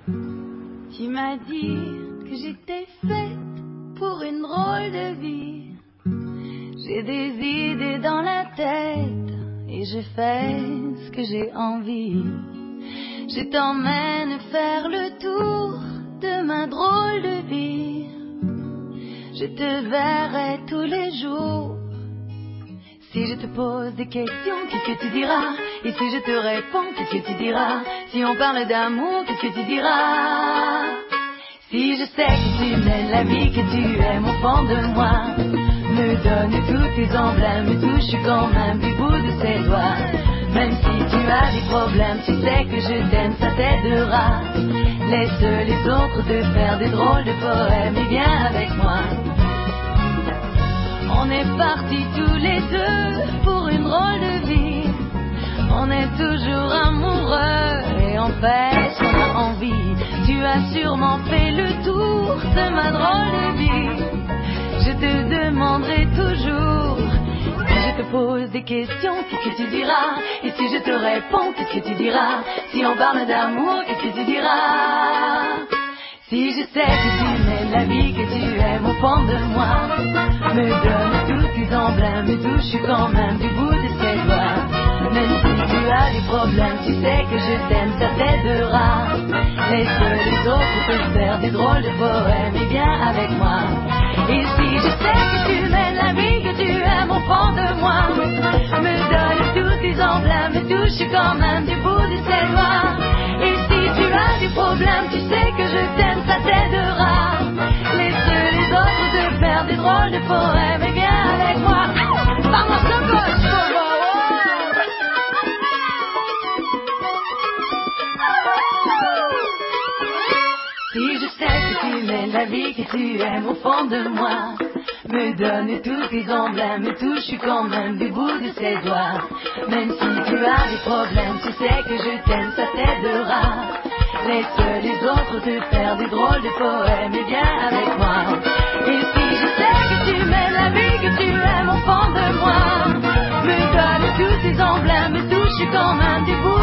Tu m'as dit que j'étais faite pour une drôle de vie. J'ai des idées dans la tête et je fais ce que j'ai envie. Je t'emmène faire le tour de ma drôle de vie. Je te verrai tous les jours. Si je te pose des questions, qu'est-ce que tu diras? Et si je te réponds, qu'est-ce que tu diras? Si on parle d'amour, qu'est-ce que tu diras? Si je sais que tu mènes la vie que tu aimes au fond de moi, me donne tous tes emblèmes, me touche quand même du bout de ses doigts. Même si tu as des problèmes, tu sais que je t'aime, ça t'aidera. Laisse les autres te faire des drôles de poèmes et viens avec moi. On est partis tous les deux pour une drôle de vie. On est toujours amoureux et on fait ce qu'on a envie. Tu as sûrement fait le tour de ma drôle de vie. Je te demanderai toujours. Si je te pose des questions, qu'est-ce que tu diras? Et si je te réponds, qu'est-ce que tu diras? Si on parle d'amour, qu'est-ce que tu diras? Si je sais que tu mènes la vie que tu aimes au fond de moi, me donne tous tes emblèmes, me touche quand même du bout de ses doigts. Même si tu as des problèmes, tu sais que je t'aime, ça t'aidera. Laisse les autres te faire des drôles de poèmes et viens avec moi. Et si je sais que tu mènes la vie que tu aimes au fond de moi, me donne tous tes emblèmes, me touche quand même du bout de ses doigts. Et si tu as des problèmes, tu sais que je t'aime, ça t'aidera. Laisse les autres te faire des drôles de poèmes et viens avec moi. Vamos locos, si je sais que tu mènes la vie que tu aimes au fond de moi, me donne tous tes emblèmes, me touche quand même du bout de ses doigts. Même si tu as des problèmes, tu sais que je t'aime, ça t'aidera. Laisse les autres te faire des drôles de poèmes et viens avec moi. Et si je sais que tu mènes la vie que tu aimes au fond de moi, me donne tous tes emblèmes, me touche quand même du bout